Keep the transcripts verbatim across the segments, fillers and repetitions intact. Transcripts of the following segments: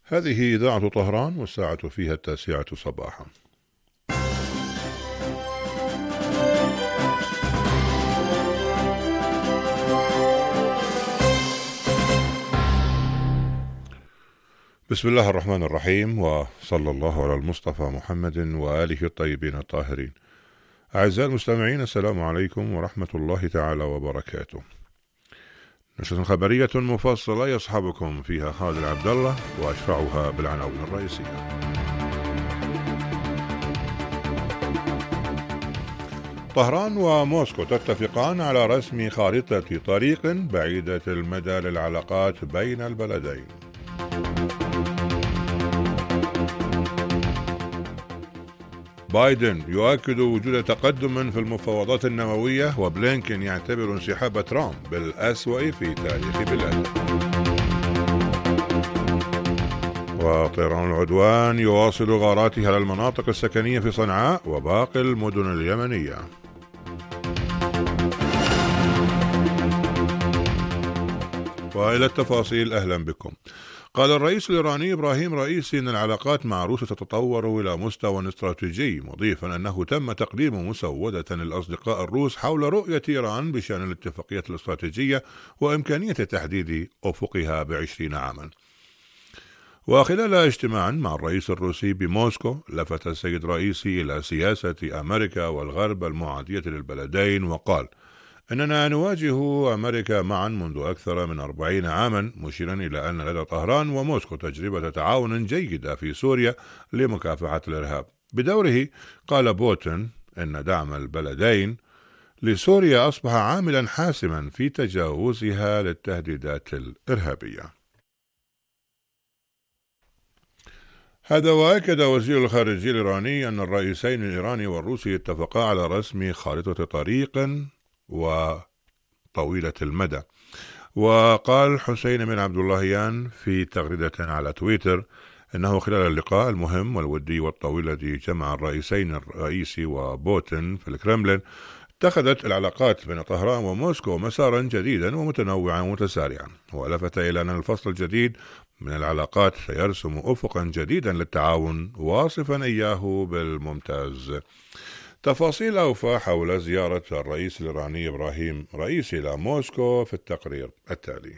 هذه إذاعة طهران والساعة فيها التاسعة صباحا. بسم الله الرحمن الرحيم، وصلى الله على المصطفى محمد وآله الطيبين الطاهرين. أعزائي المستمعين، السلام عليكم ورحمة الله تعالى وبركاته. نشرة خبرية مفصلة يصحبكم فيها خالد عبد الله، وأشرعها بالعناوين الرئيسية. طهران وموسكو تتفقان على رسم خارطة طريق بعيدة المدى للعلاقات بين البلدين. بايدن يؤكد وجود تقدم في المفاوضات النووية، وبلينكن يعتبر انسحاب ترامب بالأسوأ في تاريخ بلاده. وطيران العدوان يواصل غاراته على المناطق السكنية في صنعاء وباقي المدن اليمنية. وإلى التفاصيل، أهلا بكم. قال الرئيس الإيراني إبراهيم رئيسي أن العلاقات مع روسيا تتطور إلى مستوى استراتيجي، مضيفا أنه تم تقديم مسودة للأصدقاء الروس حول رؤية إيران بشأن الاتفاقية الاستراتيجية وإمكانية تحديد أفقها بعشرين عاما. وخلال اجتماع مع الرئيس الروسي بموسكو، لفت السيد رئيسي إلى سياسة أمريكا والغرب المعادية للبلدين، وقال: إننا نواجه أمريكا معا منذ أكثر من أربعين عاما، مشيرا إلى أن لدى طهران وموسكو تجربة تعاون جيدة في سوريا لمكافحة الإرهاب. بدوره قال بوتين إن دعم البلدين لسوريا أصبح عاملا حاسما في تجاوزها للتهديدات الإرهابية. هذا وأكد وزير الخارجية الإيراني أن الرئيسين الإيراني والروسي اتفقا على رسم خارطة طريق وطويلة المدى. وقال حسين بن عبد اللهيان في تغريدة على تويتر إنه خلال اللقاء المهم والودي والطويل الذي جمع الرئيسين الرئيسي وبوتين في الكرملين، اتخذت العلاقات بين طهران وموسكو مسارا جديدا ومتنوعا ومتسارعا. ولفت إلى أن الفصل الجديد من العلاقات سيرسم أفقا جديدا للتعاون، واصفا إياه بالممتاز. تفاصيل أوفى حول زيارة الرئيس الإيراني إبراهيم رئيسي إلى موسكو في التقرير التالي.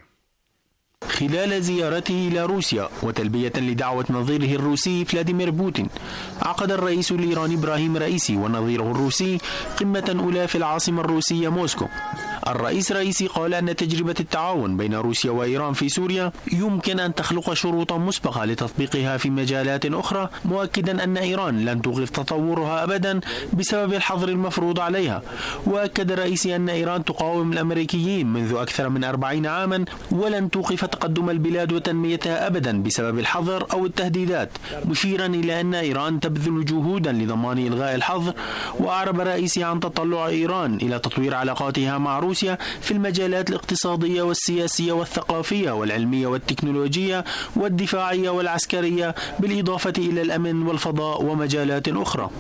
خلال زيارته إلى روسيا وتلبية لدعوة نظيره الروسي فلاديمير بوتين، عقد الرئيس الإيراني إبراهيم رئيسي ونظيره الروسي قمة أولى في العاصمة الروسية موسكو. الرئيس رئيسي قال أن تجربة التعاون بين روسيا وإيران في سوريا يمكن أن تخلق شروطا مسبقة لتطبيقها في مجالات أخرى، مؤكدا أن إيران لن توقف تطورها أبدا بسبب الحظر المفروض عليها. وأكد الرئيسي أن إيران تقاوم الأمريكيين منذ أكثر من أربعين عاما، ولن توقف تقدم البلاد وتنميتها أبدا بسبب الحظر أو التهديدات، مشيرا إلى أن إيران تبذل جهودا لضمان إلغاء الحظر. وأعرب الرئيسي عن تطلع إيران إلى تطوير علاقاتها مع روسيا في المجالات الاقتصادية والسياسية والثقافية والعلمية والتكنولوجية والدفاعية والعسكرية، بالإضافة إلى الأمن والفضاء ومجالات أخرى.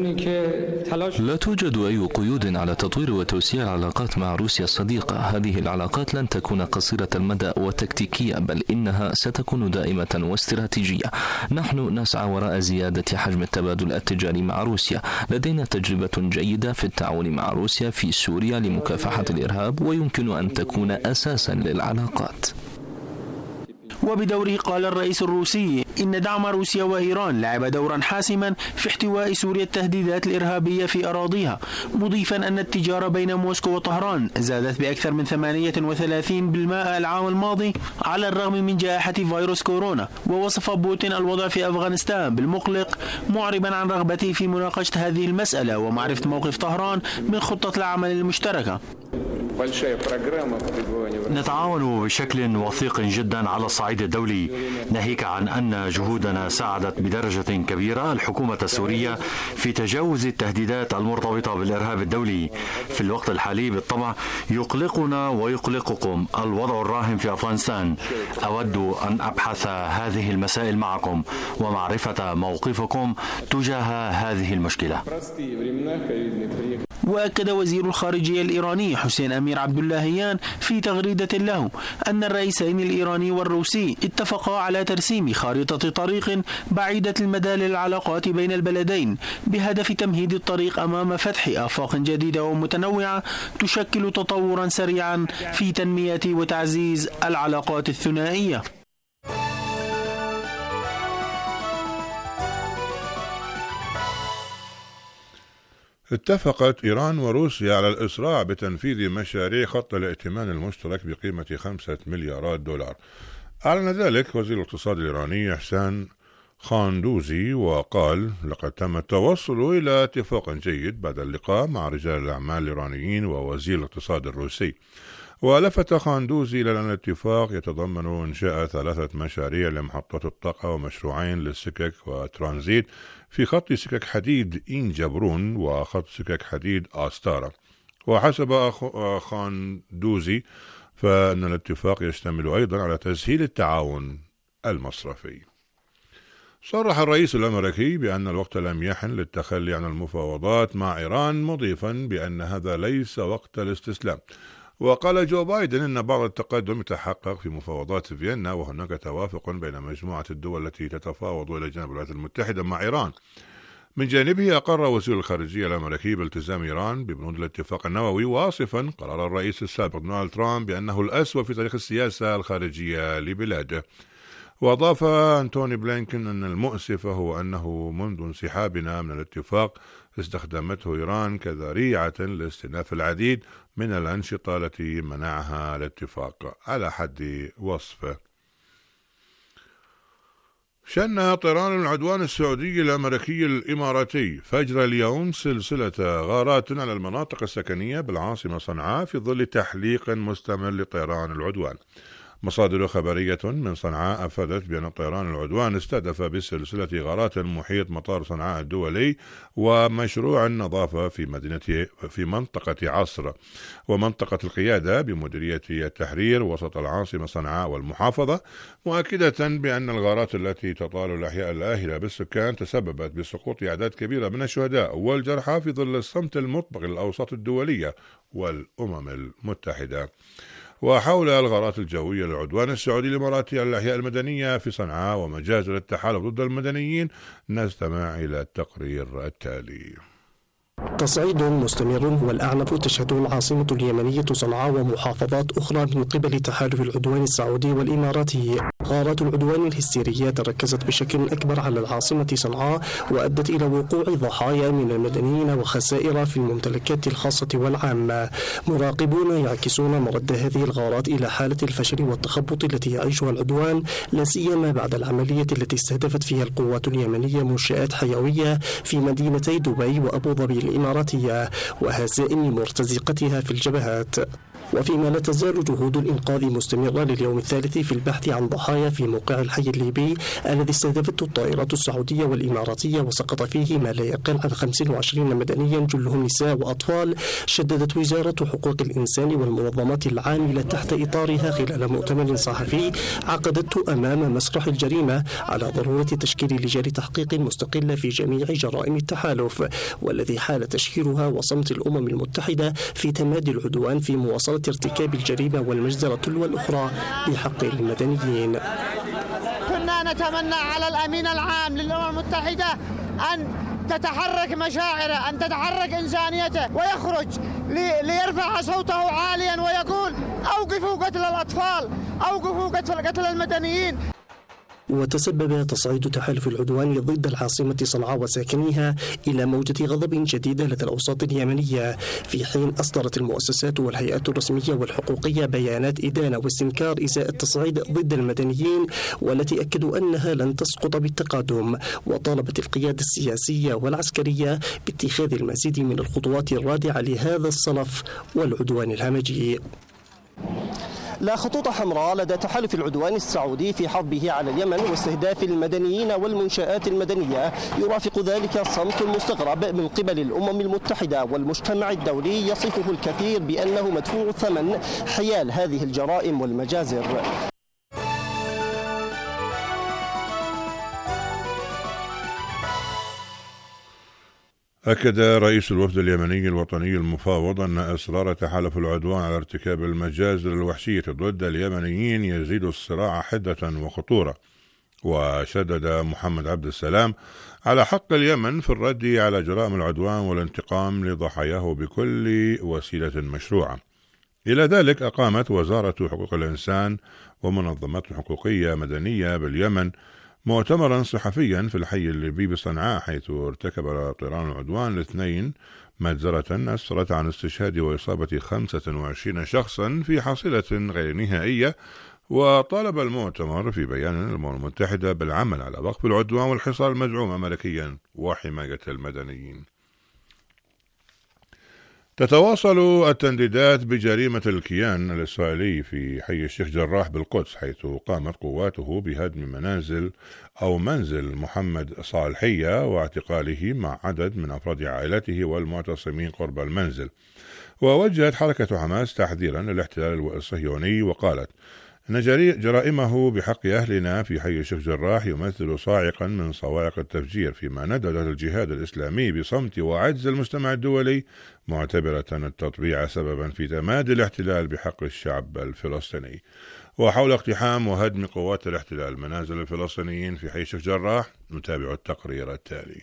لا توجد أي قيود على تطوير وتوسيع العلاقات مع روسيا الصديقة. هذه العلاقات لن تكون قصيرة المدى وتكتيكية، بل إنها ستكون دائمة واستراتيجية. نحن نسعى وراء زيادة حجم التبادل التجاري مع روسيا. لدينا تجربة جيدة في التعاون مع روسيا في سوريا لمكافحة الإرهاب، ويمكن أن تكون أساسا للعلاقات. وبدوره قال الرئيس الروسي إن دعم روسيا وإيران لعب دورا حاسما في احتواء سوريا التهديدات الإرهابية في أراضيها، مضيفا أن التجارة بين موسكو وطهران زادت بأكثر من ثمانية وثلاثين بالمئة العام الماضي على الرغم من جائحة فيروس كورونا. ووصف بوتين الوضع في أفغانستان بالمقلق، معربا عن رغبته في مناقشة هذه المسألة ومعرفة موقف طهران من خطة العمل المشتركة. نتعاون بشكل وثيق جدا على الصعيد الدولي، ناهيك عن أن جهودنا ساعدت بدرجة كبيرة الحكومة السورية في تجاوز التهديدات المرتبطة بالإرهاب الدولي. في الوقت الحالي بالطبع يقلقنا ويقلقكم الوضع الراهن في أفغانستان. أود أن أبحث هذه المسائل معكم ومعرفة موقفكم تجاه هذه المشكلة. وأكد وزير الخارجية الإيراني حسين أمير عبد اللهيان في تغريدة له أن الرئيسين الإيراني والروسي اتفقا على ترسيم خارطة طريق بعيدة المدى للعلاقات بين البلدين بهدف تمهيد الطريق أمام فتح آفاق جديدة ومتنوعة تشكل تطورا سريعا في تنمية وتعزيز العلاقات الثنائية. اتفقت إيران وروسيا على الإسراع بتنفيذ مشاريع خط الائتمان المشترك بقيمة خمسة مليارات دولار. أعلن ذلك وزير الاقتصاد الإيراني إحسان خاندوزي وقال: لقد تم التوصل إلى اتفاق جيد بعد اللقاء مع رجال الأعمال الإيرانيين ووزير الاقتصاد الروسي. ولفت خاندوزي إلى أن الاتفاق يتضمن إنشاء ثلاثة مشاريع لمحطات الطاقة ومشروعين للسكك وترانزيت في خط سكك حديد إين جبرون وخط سكك حديد آستارا. وحسب خاندوزي فإن الاتفاق يشتمل أيضا على تسهيل التعاون المصرفي. صرح الرئيس الأمريكي بأن الوقت لم يحن للتخلي عن المفاوضات مع إيران، مضيفا بأن هذا ليس وقت الاستسلام. وقال جو بايدن إن بعض التقدم يتحقق في مفاوضات فيينا، وهناك توافق بين مجموعة الدول التي تتفاوض إلى جانب الولايات المتحدة مع إيران. من جانبه أقر وزير الخارجية الأمريكي بالتزام إيران ببنود الاتفاق النووي، واصفا قرار الرئيس السابق دونالد ترامب بأنه الأسوأ في تاريخ السياسة الخارجية لبلاده. وأضاف أنتوني بلينكن أن المؤسف هو أنه منذ انسحابنا من الاتفاق استخدمته إيران كذريعة لاستئناف العديد من الأنشطة التي منعها الاتفاق على حد وصفه. شن طيران العدوان السعودي الأمريكي الإماراتي فجر اليوم سلسلة غارات على المناطق السكنية بالعاصمة صنعاء في ظل تحليق مستمر لطيران العدوان. مصادر خبرية من صنعاء أفادت بأن طيران العدوان استهدف بسلسلة غارات محيط مطار صنعاء الدولي ومشروع النظافة في مدينة في منطقة عصر ومنطقة القيادة بمديرية التحرير وسط العاصمة صنعاء والمحافظة، مؤكدة بأن الغارات التي تطال الأحياء الآهلة بالسكان تسببت بسقوط أعداد كبيرة من الشهداء والجرحى في ظل الصمت المطبق للأوساط الدولية والأمم المتحدة. وحول الغارات الجوية للعدوان السعودي الإماراتي على الأحياء المدنية في صنعاء ومجازر التحالف ضد المدنيين، نستمع إلى التقرير التالي. تصعيد مستمر والأعنف تشهده العاصمة اليمنية صنعاء ومحافظات أخرى من قبل تحالف العدوان السعودي والإماراتي. غارات العدوان الهستيرية تركزت بشكل أكبر على العاصمة صنعاء وأدت إلى وقوع ضحايا من المدنيين وخسائر في الممتلكات الخاصة والعامة. مراقبون يعكسون مرد هذه الغارات إلى حالة الفشل والتخبط التي يعيشها العدوان، لا سيما بعد العملية التي استهدفت فيها القوات اليمنية منشآت حيوية في مدينتي دبي وأبو ظبي الإماراتية وهزائم مرتزقتها في الجبهات. وفيما لا تزال جهود الإنقاذ مستمرة لليوم الثالث في البحث عن ضحايا في موقع الحي الليبي الذي استهدفته الطائرات السعودية والإماراتية وسقط فيه ما لا يقل عن خمس وعشرين مدنيا جلهم نساء وأطفال، شددت وزارة حقوق الإنسان والمنظمات العاملة تحت إطارها خلال مؤتمر صحفي عقدته أمام مسرح الجريمة على ضرورة تشكيل لجان تحقيق مستقلة في جميع جرائم التحالف، والذي حال تشهيرها وصمت الأمم المتحدة في تمادي العدوان في مواصلة ارتكاب الجريمة والمجزرة تلو الأخرى بحق المدنيين. كنا نتمنى على الأمين العام للأمم المتحدة أن تتحرك مشاعره، أن تتحرك إنسانيته ويخرج ليرفع صوته عاليا ويقول أوقفوا قتل الأطفال، أوقفوا قتل المدنيين. وتسبب تصعيد تحالف العدوان ضد العاصمة صنعاء وساكنيها إلى موجة غضب شديدة لدى الأوساط اليمنية، في حين أصدرت المؤسسات والهيئات الرسمية والحقوقية بيانات إدانة واستنكار إزاء التصعيد ضد المدنيين، والتي أكدوا أنها لن تسقط بالتقادم، وطالبت القيادة السياسية والعسكرية باتخاذ المزيد من الخطوات الرادعة لهذا الصنف والعدوان الهمجي. لا خطوط حمراء لدى تحالف العدوان السعودي في حربه على اليمن واستهداف المدنيين والمنشآت المدنية، يرافق ذلك الصمت المستغرب من قبل الأمم المتحدة والمجتمع الدولي يصفه الكثير بأنه مدفوع الثمن حيال هذه الجرائم والمجازر. أكد رئيس الوفد اليمني الوطني المفاوض أن إصرار تحالف العدوان على ارتكاب المجازر الوحشية ضد اليمنيين يزيد الصراع حدة وخطورة. وشدد محمد عبد السلام على حق اليمن في الرد على جرائم العدوان والانتقام لضحاياه بكل وسيلة مشروعة. إلى ذلك أقامت وزارة حقوق الإنسان ومنظمات حقوقية مدنية باليمن مؤتمرا صحفيا في الحي الليبي بصنعاء، حيث ارتكب طيران العدوان الاثنين مجزرة أسفرت عن استشهاد وإصابة خمسة وعشرين شخصا في حصيلة غير نهائية. وطالب المؤتمر في بيان الأمم المتحدة بالعمل على وقف العدوان والحصار المزعوم أمريكيا وحماية المدنيين. تتواصل التنديدات بجريمة الكيان الإسرائيلي في حي الشيخ جراح بالقدس، حيث قامت قواته بهدم منازل أو منزل محمد صالحية واعتقاله مع عدد من أفراد عائلته والمعتصمين قرب المنزل. ووجهت حركة حماس تحذيرا للاحتلال الصهيوني وقالت إن جرائمه بحق أهلنا في حي الشيخ جراح يمثل صاعقا من صواعق التفجير، فيما نددت الجهاد الإسلامي بصمت وعجز المجتمع الدولي، معتبرة التطبيع سببا في تمادي الاحتلال بحق الشعب الفلسطيني. وحول اقتحام وهدم قوات الاحتلال منازل الفلسطينيين في حي الشيخ جراح نتابع التقرير التالي.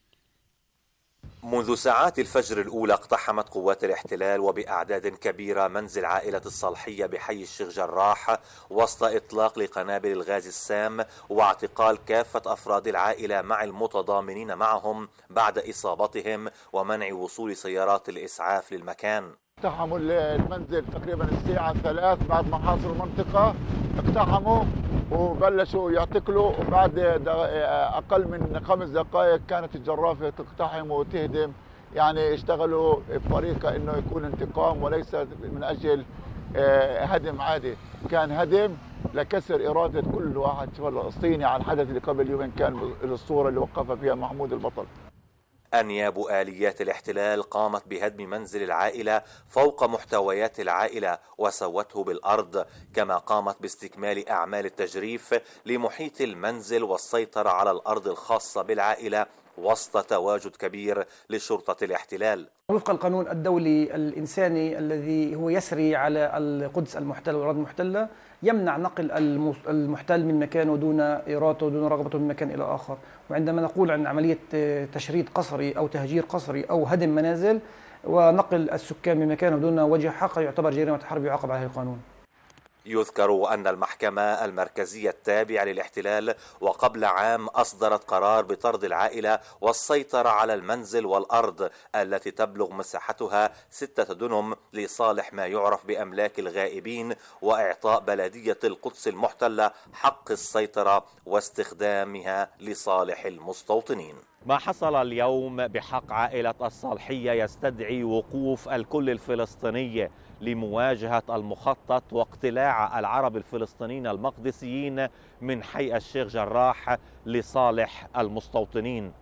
منذ ساعات الفجر الأولى اقتحمت قوات الاحتلال وبأعداد كبيرة منزل عائلة الصالحية بحي الشيخ جراح وسط إطلاق لقنابل الغاز السام واعتقال كافة أفراد العائلة مع المتضامنين معهم بعد إصابتهم ومنع وصول سيارات الإسعاف للمكان. اقتحموا المنزل تقريبا الساعة ثلاث بعد ما حاصروا المنطقة، اقتحموا وبلشوا يعتقلوا، وبعد أقل من خمس دقائق كانت الجرافة تقتحم وتهدم. يعني اشتغلوا بطريقة إنه يكون انتقام وليس من أجل هدم عادي، كان هدم لكسر إرادة كل واحد فلسطيني على الحدث اللي قبل يومين كان الصورة اللي وقف فيها محمود البطل. أنياب آليات الاحتلال قامت بهدم منزل العائلة فوق محتويات العائلة وسوته بالأرض، كما قامت باستكمال أعمال التجريف لمحيط المنزل والسيطرة على الأرض الخاصة بالعائلة وسط تواجد كبير لشرطة الاحتلال. وفق القانون الدولي الإنساني الذي هو يسري على القدس المحتلة والأراضي المحتلة، يمنع نقل المحتل من مكانه دون إرادته ودون رغبته من مكان إلى آخر. وعندما نقول عن عملية تشريد قسري أو تهجير قسري أو هدم منازل ونقل السكان من مكانه دون وجه حق يعتبر جريمة حرب يعاقب عليها القانون. يذكر أن المحكمة المركزية التابعة للاحتلال وقبل عام أصدرت قرار بطرد العائلة والسيطرة على المنزل والأرض التي تبلغ مساحتها ستة دنم لصالح ما يعرف بأملاك الغائبين، وإعطاء بلدية القدس المحتلة حق السيطرة واستخدامها لصالح المستوطنين. ما حصل اليوم بحق عائلة الصالحية يستدعي وقوف الكل الفلسطيني لمواجهة المخطط واقتلاع العرب الفلسطينيين المقدسيين من حي الشيخ جراح لصالح المستوطنين.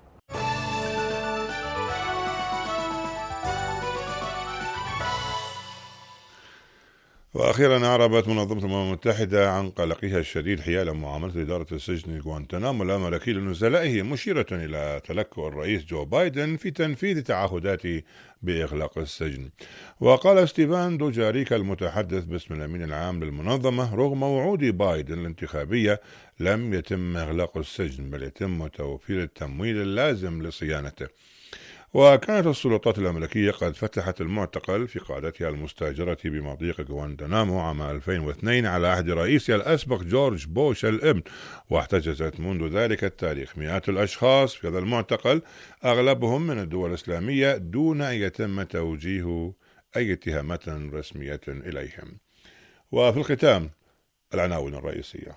وأخيرا أعربت منظمة الأمم المتحدة عن قلقها الشديد حيال معاملة إدارة السجن غوانتنامو الأمريكي لنزلائه، مشيرة إلى تلكؤ الرئيس جو بايدن في تنفيذ تعهداته بإغلاق السجن. وقال ستيفان دوجاريك المتحدث باسم الأمين العام للمنظمة رغم وعود بايدن الانتخابية لم يتم إغلاق السجن، بل يتم توفير التمويل اللازم لصيانته. وكانت السلطات الأمريكية قد فتحت المعتقل في قاعدتها المستأجرة بمضيق غوانتنامو عام ألفين واثنين على عهد رئيسها الأسبق جورج بوش الابن، واحتجزت منذ ذلك التاريخ مئات الأشخاص في هذا المعتقل أغلبهم من الدول الإسلامية دون أن يتم توجيه أي اتهامات رسمية إليهم. وفي الختام العناوين الرئيسية.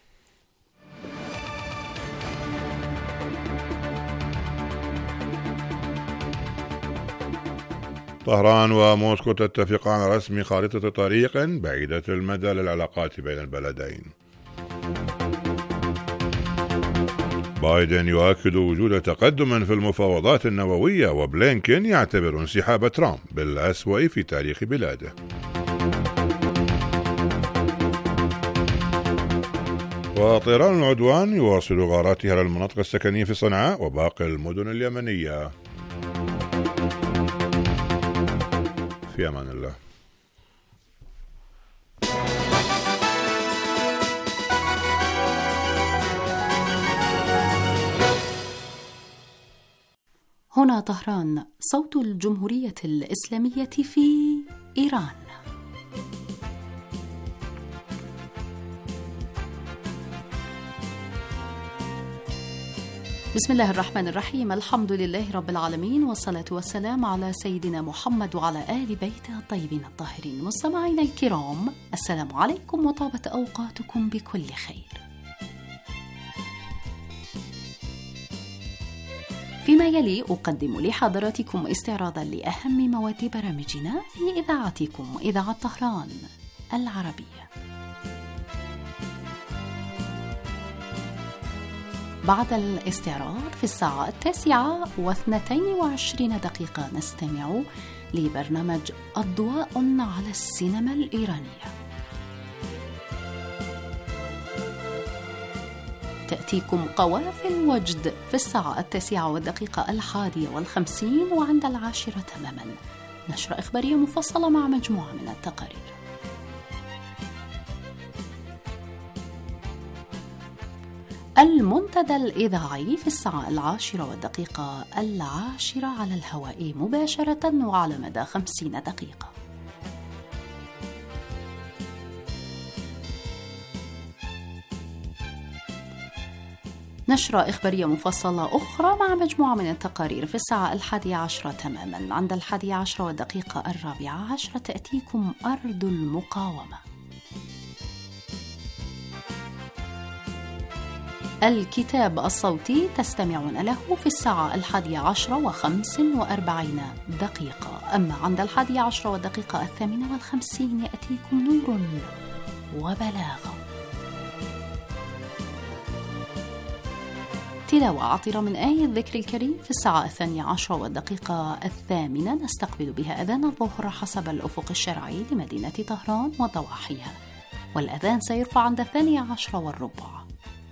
طهران وموسكو تتفقان على رسم خارطة طريق بعيدة المدى للعلاقات بين البلدين. بايدن يؤكد وجود تقدم في المفاوضات النووية، وبلينكين يعتبر انسحاب ترامب بالأسوأ في تاريخ بلاده. وطيران العدوان يواصل غاراتها للمناطق السكنية في صنعاء وباقي المدن اليمنية. في أمان الله. هنا طهران، صوت الجمهورية الإسلامية في إيران. بسم الله الرحمن الرحيم، الحمد لله رب العالمين، والصلاة والسلام على سيدنا محمد وعلى آل بيته الطيبين الطاهرين. مستمعينا الكرام، السلام عليكم وطابت أوقاتكم بكل خير. فيما يلي أقدم لحضراتكم استعراضا لأهم مواد برامجنا في إذاعتكم إذاعة طهران العربية. بعد الاستعراض في الساعة التاسعة واثنتين وعشرين دقيقة نستمع لبرنامج أضواء على السينما الإيرانية. تأتيكم قوافل وجد في الساعة التاسعة والدقيقة الحادية والخمسين وعند العاشرة تماما نشرة إخبارية مفصلة مع مجموعة من التقارير. المنتدى الإذاعي في الساعة العاشرة والدقيقة العاشرة على الهواء مباشرة وعلى مدى خمسين دقيقة. نشرة إخبارية مفصلة أخرى مع مجموعة من التقارير في الساعة الحادية عشرة تماما. عند الحادية عشرة والدقيقة الرابعة عشرة تأتيكم أرض المقاومة. الكتاب الصوتي تستمعون له في الساعة الحادية عشرة وخمس وأربعين دقيقة. أما عند الحادية عشرة والدقيقة الثامنة والخمسين يأتيكم نور وبلاغة. تلاوة عطرة من آية الذكر الكريم في الساعة الثانية عشرة والدقيقة الثامنة نستقبل بها أذان الظهر حسب الأفق الشرعي لمدينة طهران وضواحيها، والأذان سيرفع عند الثانية عشرة والربع.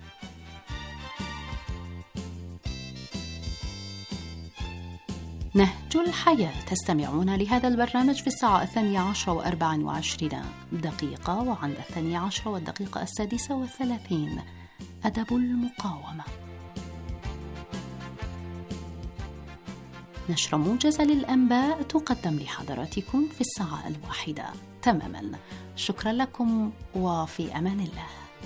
نهج الحياة تستمعون لهذا البرنامج في الساعة الثانية عشرة وأربع وعشرين دقيقة، وعند الثانية عشرة والدقيقة السادسة والثلاثين أدب المقاومة. نشرة موجزة للأنباء تقدم لحضراتكم في الساعة الواحدة تماما. شكرا لكم وفي أمان الله.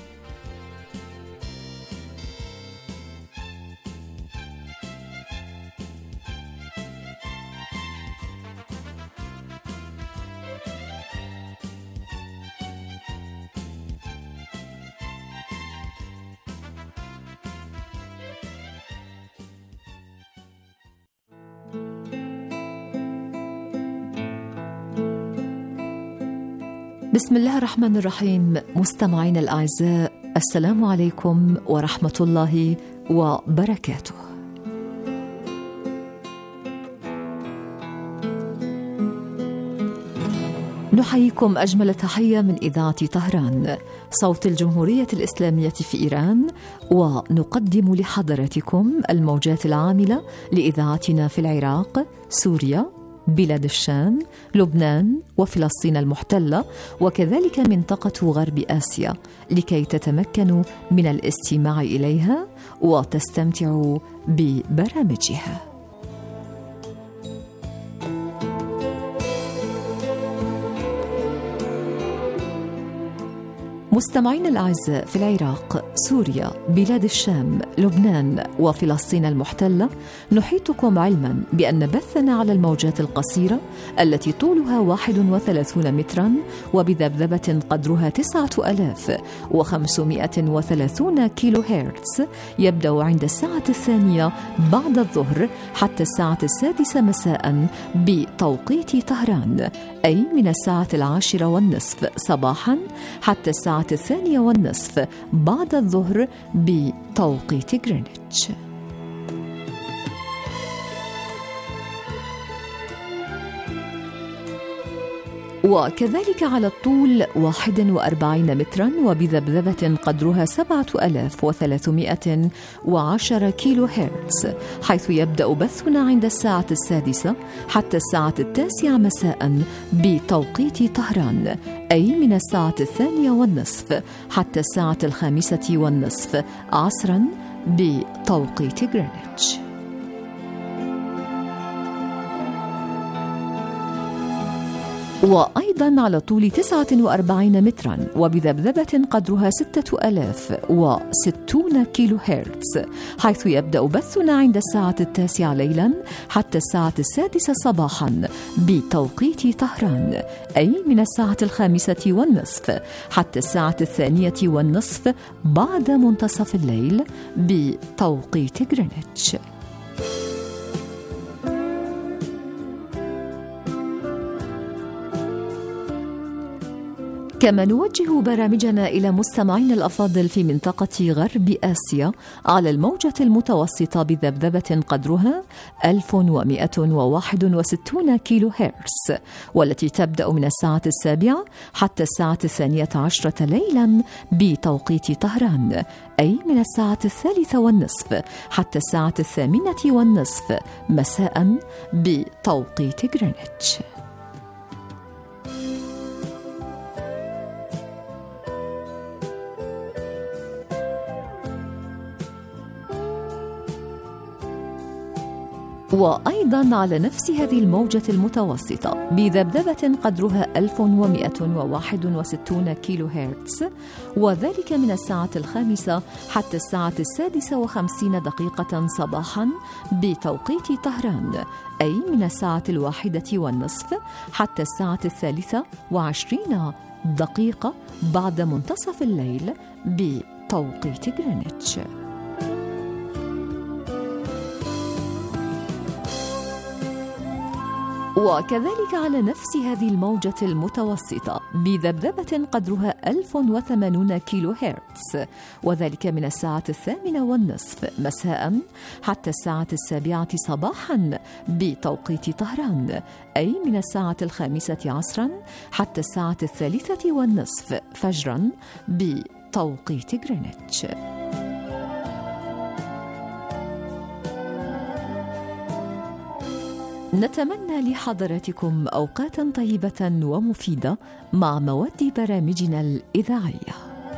بسم الله الرحمن الرحيم. مستمعين الأعزاء، السلام عليكم ورحمة الله وبركاته. نحييكم أجمل تحية من إذاعة طهران صوت الجمهورية الإسلامية في إيران، ونقدم لحضراتكم الموجات العاملة لإذاعتنا في العراق، سوريا، بلاد الشام، لبنان وفلسطين المحتلة، وكذلك منطقة غرب آسيا، لكي تتمكنوا من الاستماع إليها وتستمتعوا ببرامجها. مستمعين الأعزاء، في العراق، سوريا، بلاد الشام، لبنان وفلسطين المحتلة، نحيطكم علما بأن بثنا على الموجات القصيرة التي طولها واحد وثلاثون مترا وبذبذبة قدرها تسعة آلاف وخمسمائة وثلاثون كيلو هرتز يبدأ عند الساعة الثانية بعد الظهر حتى الساعة السادسة مساء بتوقيت طهران، أي من الساعة العاشرة والنصف صباحا حتى الساعة الثانية والنصف بعد الظهر بتوقيت غرينتش. وكذلك على الطول واحد وأربعين مترا وبذبذبة قدرها سبعة آلاف وثلاثمائة وعشرة كيلو هرتز، حيث يبدأ بثنا عند الساعة السادسة حتى الساعة التاسعة مساء بتوقيت طهران، أي من الساعة الثانية والنصف حتى الساعة الخامسة والنصف عصرا بتوقيت غرينتش. وأيضا على طول تسعة وأربعين مترا وبذبذبة قدرها ستة آلاف وستون كيلو هرتز، حيث يبدأ بثنا عند الساعة التاسعة ليلا حتى الساعة السادسة صباحا بتوقيت طهران، أي من الساعة الخامسة والنصف حتى الساعة الثانية والنصف بعد منتصف الليل بتوقيت غرينتش. كما نوجه برامجنا إلى مستمعين الأفاضل في منطقة غرب آسيا على الموجة المتوسطة بذبذبة قدرها ألف ومائة وواحد وستين كيلو هرتز، والتي تبدأ من الساعة السابعة حتى الساعة الثانية عشرة ليلا بتوقيت طهران، أي من الساعة الثالثة والنصف حتى الساعة الثامنة والنصف مساء بتوقيت غرينتش. وأيضا على نفس هذه الموجة المتوسطة بذبذبة قدرها ألف ومائة وواحد وستين كيلو هرتز، وذلك من الساعة الخامسة حتى الساعة السادسة وخمسين دقيقة صباحا بتوقيت طهران، أي من الساعة الواحدة والنصف حتى الساعة الثالثة وعشرين دقيقة بعد منتصف الليل بتوقيت غرينتش. وكذلك على نفس هذه الموجة المتوسطة بذبذبة قدرها ألف وثمانين كيلو هرتز، وذلك من الساعة الثامنة والنصف مساء حتى الساعة السابعة صباحا بتوقيت طهران، أي من الساعة الخامسة عصرا حتى الساعة الثالثة والنصف فجرا بتوقيت غرينتش. نتمنى لحضراتكم أوقاتا طيبة ومفيدة مع مواد برامجنا الإذاعية.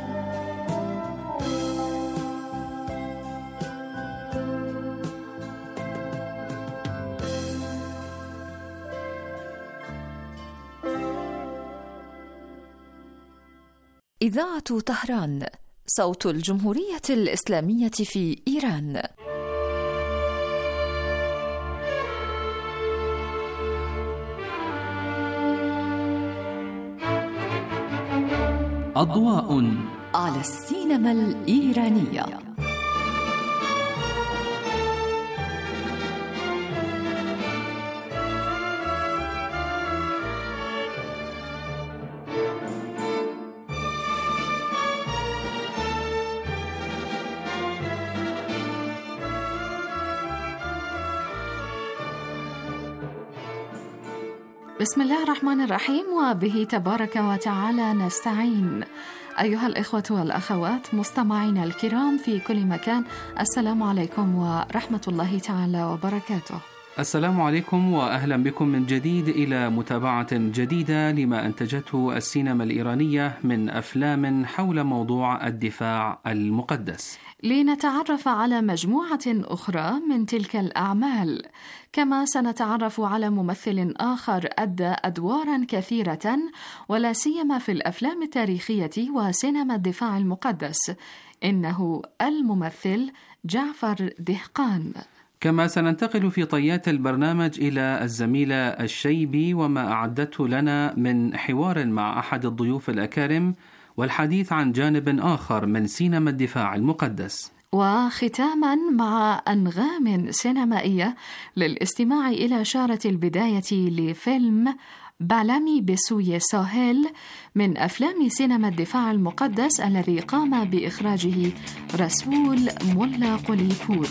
إذاعة طهران، صوت الجمهورية الإسلامية في إيران. أضواء على السينما الإيرانية. بسم الله الرحمن الرحيم، وبه تبارك وتعالى نستعين. أيها الإخوة والأخوات مستمعينا الكرام في كل مكان، السلام عليكم ورحمة الله تعالى وبركاته. السلام عليكم وأهلا بكم من جديد إلى متابعة جديدة لما أنتجته السينما الإيرانية من أفلام حول موضوع الدفاع المقدس، لنتعرف على مجموعة أخرى من تلك الأعمال. كما سنتعرف على ممثل آخر أدى أدوارا كثيرة ولا سيما في الأفلام التاريخية وسينما الدفاع المقدس، إنه الممثل جعفر دهقان. كما سننتقل في طيات البرنامج إلى الزميلة الشيبي وما أعدته لنا من حوار مع أحد الضيوف الأكارم، والحديث عن جانب آخر من سينما الدفاع المقدس، وختاما مع أنغام سينمائية للاستماع إلى شارة البداية لفيلم بالامي بسوي ساهل من أفلام سينما الدفاع المقدس الذي قام بإخراجه رسول ملا قليبور.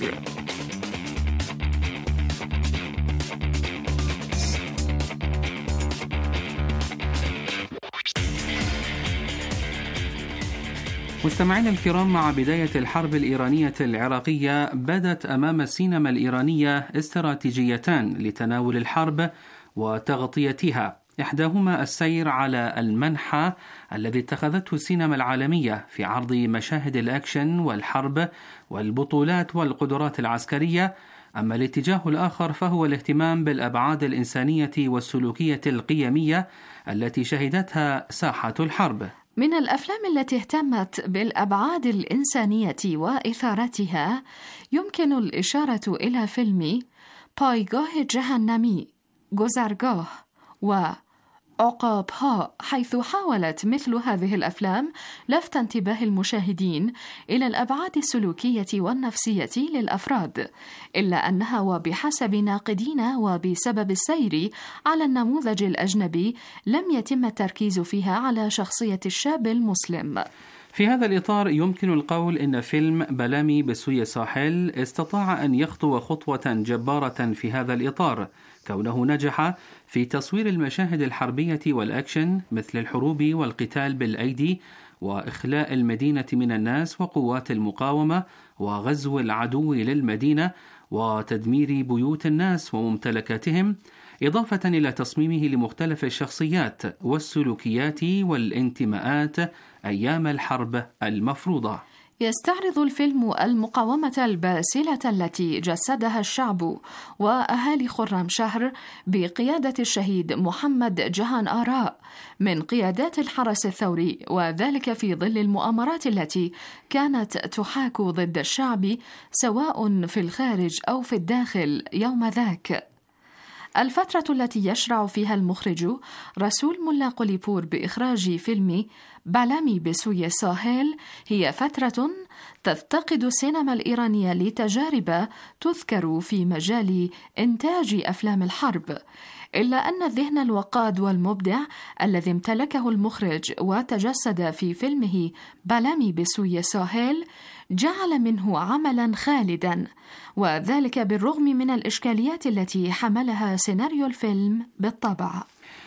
مستمعينا الكرام، مع بداية الحرب الإيرانية العراقية بدت أمام السينما الإيرانية استراتيجيتان لتناول الحرب وتغطيتها، إحداهما السير على المنحى الذي اتخذته السينما العالمية في عرض مشاهد الأكشن والحرب والبطولات والقدرات العسكرية، أما الاتجاه الآخر فهو الاهتمام بالأبعاد الإنسانية والسلوكية القيمية التي شهدتها ساحة الحرب. من الأفلام التي اهتمت بالأبعاد الإنسانية وإثارتها يمكن الإشارة إلى فيلم پایگاه جهنمی گذرگاه وعقابها، حيث حاولت مثل هذه الأفلام لفت انتباه المشاهدين إلى الأبعاد السلوكية والنفسية للأفراد، إلا أنها وبحسب ناقدين وبسبب السير على النموذج الأجنبي لم يتم التركيز فيها على شخصية الشاب المسلم. في هذا الإطار يمكن القول إن فيلم بلامي بسوية ساحل استطاع أن يخطو خطوة جبارة في هذا الإطار، كونه نجح في تصوير المشاهد الحربية والأكشن مثل الحروب والقتال بالأيدي وإخلاء المدينة من الناس وقوات المقاومة وغزو العدو للمدينة وتدمير بيوت الناس وممتلكاتهم، إضافة إلى تصميمه لمختلف الشخصيات والسلوكيات والانتماءات أيام الحرب المفروضة. يستعرض الفيلم المقاومة الباسلة التي جسدها الشعب وأهالي خرمشهر بقيادة الشهيد محمد جهان آراء من قيادات الحرس الثوري، وذلك في ظل المؤامرات التي كانت تحاك ضد الشعب سواء في الخارج أو في الداخل يوم ذاك. الفترة التي يشرع فيها المخرج رسول ملا قليبور بإخراج فيلم بلامي بسوية ساحل هي فترة تفتقد السينما الإيرانية لتجارب تذكر في مجال إنتاج أفلام الحرب، إلا أن الذهن الوقاد والمبدع الذي امتلكه المخرج وتجسد في فيلمه بلامي بسوية ساحل جعل منه عملا خالدا، وذلك بالرغم من الإشكاليات التي حملها سيناريو الفيلم بالطبع.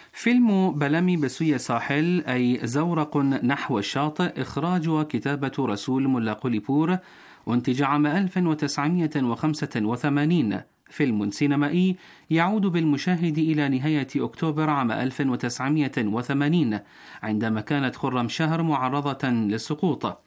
فيلم بلامي بسوية ساحل أي زورق نحو الشاطئ، إخراج وكتابة رسول ملا قليبور، أنتج عام ألف وتسعمائة وخمسة وثمانين، فيلم سينمائي يعود بالمشاهد إلى نهاية أكتوبر عام ألف وتسعمائة وثمانين عندما كانت خرمشهر معرضة للسقوط،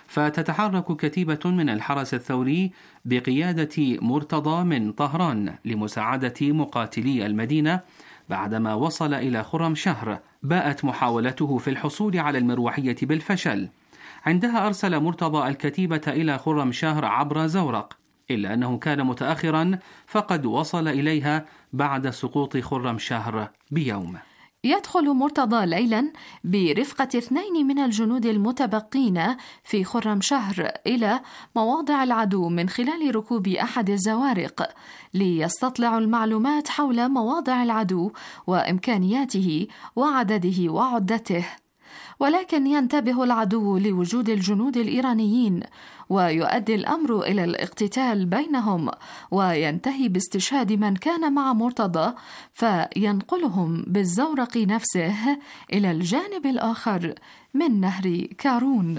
فتتحرك كتيبة من الحرس الثوري بقيادة مرتضى من طهران لمساعدة مقاتلي المدينة. بعدما وصل إلى خرمشهر باءت محاولته في الحصول على المروحية بالفشل، عندها أرسل مرتضى الكتيبة إلى خرمشهر عبر زورق، إلا أنه كان متأخرا فقد وصل إليها بعد سقوط خرمشهر بيوم. يدخل مرتضى ليلا برفقة اثنين من الجنود المتبقين في خرمشهر إلى مواضع العدو من خلال ركوب أحد الزوارق ليستطلعوا المعلومات حول مواضع العدو وإمكانياته وعدده وعدته، ولكن ينتبه العدو لوجود الجنود الإيرانيين ويؤدي الأمر إلى الاقتتال بينهم، وينتهي باستشهاد من كان مع مرتضى فينقلهم بالزورق نفسه إلى الجانب الآخر من نهر كارون.